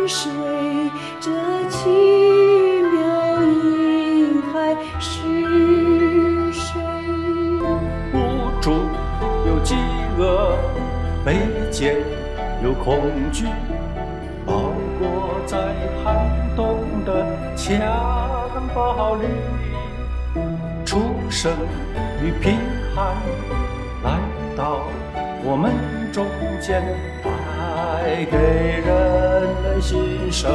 谁？这奇妙婴孩是谁？ 无助有饥饿，卑贱有恐惧，包裹在寒冬的襁褓里，出生与贫寒来到我们中间，带给人类新生。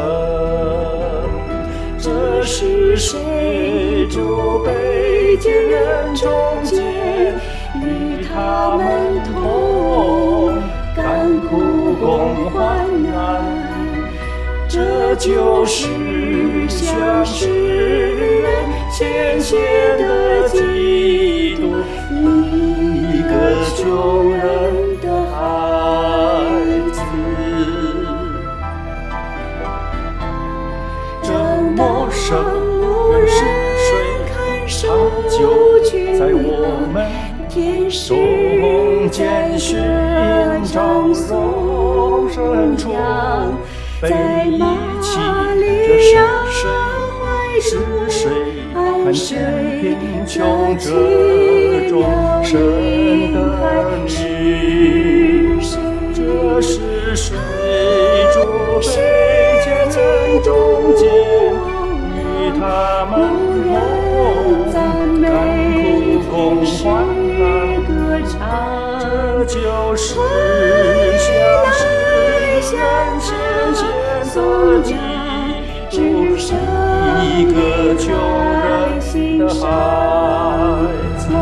这是谁？这卑贱人中间，与他们同甘苦共患难。这就是向世人献血的基督，一个穷人的孩子。 这陌生人是谁？他就在我们中间寻找容身处，被遗弃。这是谁？看见贫穷这众生的你，这是谁？住卑贱人中间，与他们同甘苦共患难。这就是向世人献献的基督，一个穷人的孩子。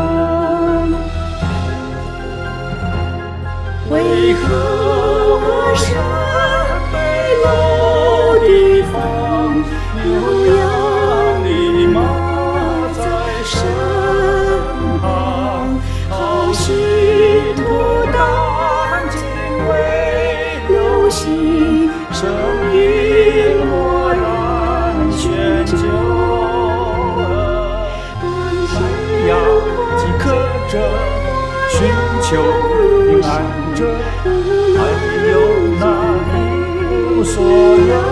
为何我身背篓的风，有羊的马在身旁，好使徒当敬畏留心，声音默然宣救了。麦芽饥渴着，寻求平安者，还有那一无所有